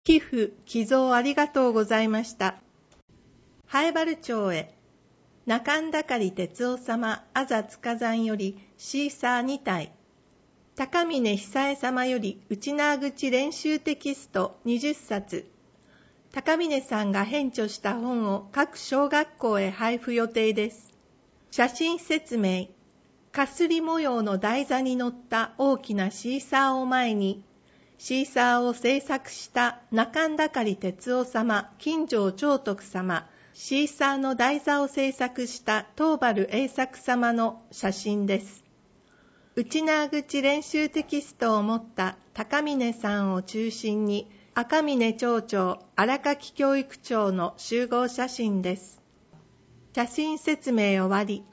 寄付、寄贈ありがとうございました。南風原町へ、中んだかり哲夫様、あざつかざんより、シーサー2体。高峰久恵様より、内縄口練習テキスト20冊。高峰さんが編著した本を各小学校へ配布予定です。写真説明。かすり模様の台座に乗った大きなシーサーを前に、シーサーを制作した中んだかり哲夫様、金城長徳様、シーサーの台座を制作した東原栄作様の写真です。内縄口練習テキストを持った高峰さんを中心に、赤峰町長、荒垣教育長の集合写真です。写真説明終わり。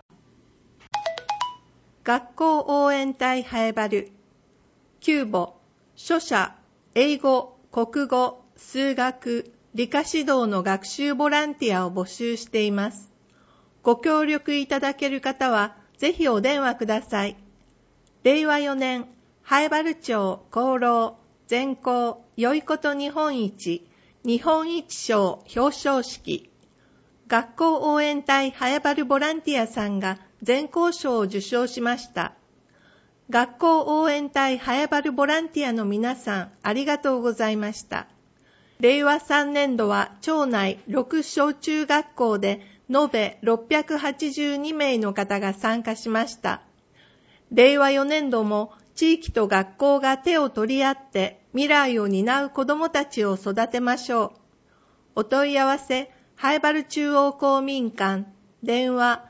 学校応援隊南風原。9母、書写、英語、国語、数学、理科指導の学習ボランティアを募集しています。ご協力いただける方は、ぜひお電話ください。令和4年、南風原町功労全校よいこと日本一賞表彰式。学校応援隊南風原ボランティアさんが全校賞を受賞しました。学校応援隊南風原ボランティアの皆さん、ありがとうございました。令和3年度は町内6小中学校で延べ682名の方が参加しました。令和4年度も地域と学校が手を取り合って未来を担う子どもたちを育てましょう。お問い合わせ、南風原中央公民館、電話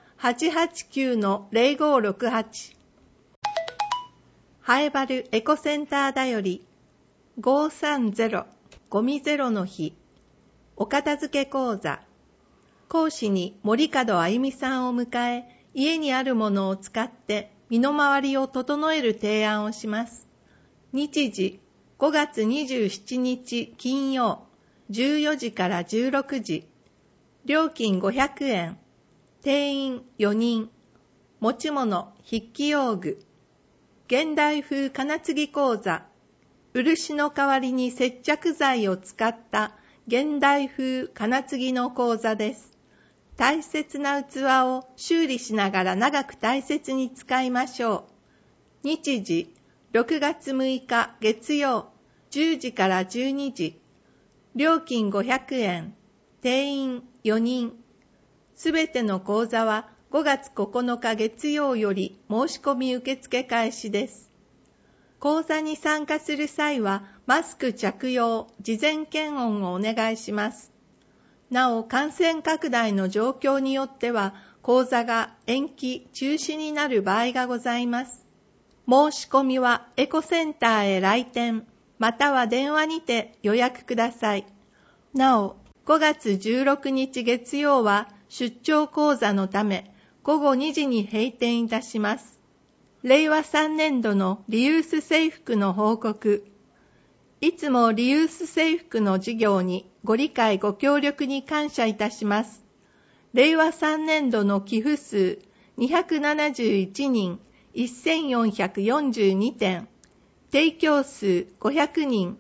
889-0568。南風原エコセンターだより、530ゴミゼロの日、お片付け講座。講師に森門あゆみさんを迎え、家にあるものを使って身の回りを整える提案をします。日時、5月27日金曜、14時から16時。料金500円。定員4人。持ち物、筆記用具。現代風金継ぎ講座。漆の代わりに接着剤を使った現代風金継ぎの講座です。大切な器を修理しながら長く大切に使いましょう。日時、6月6日月曜、10時から12時。料金500円。定員4人。すべての講座は5月9日月曜より申し込み受付開始です。講座に参加する際はマスク着用、事前検温をお願いします。なお、感染拡大の状況によっては講座が延期、中止になる場合がございます。申し込みはエコセンターへ来店、または電話にて予約ください。なお、5月16日月曜は出張講座のため、午後2時に閉店いたします。令和3年度のリユース制服の報告。いつもリユース制服の事業にご理解ご協力に感謝いたします。令和3年度の寄付数271人1442点、提供数500人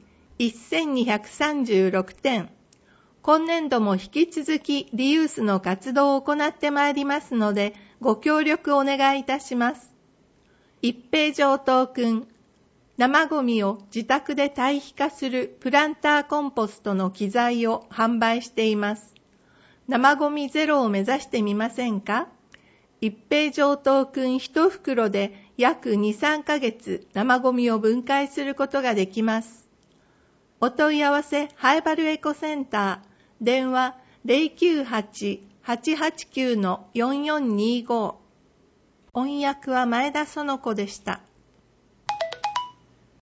1236点。今年度も引き続きリユースの活動を行ってまいりますので、ご協力お願いいたします。一平上等くん、生ゴミを自宅で堆肥化するプランターコンポストの機材を販売しています。生ゴミゼロを目指してみませんか？一平上等くん1袋で約 2,3 ヶ月生ゴミを分解することができます。お問い合わせ、南風原エコセンター、電話 098-889-4425。翻訳は前田園子でした。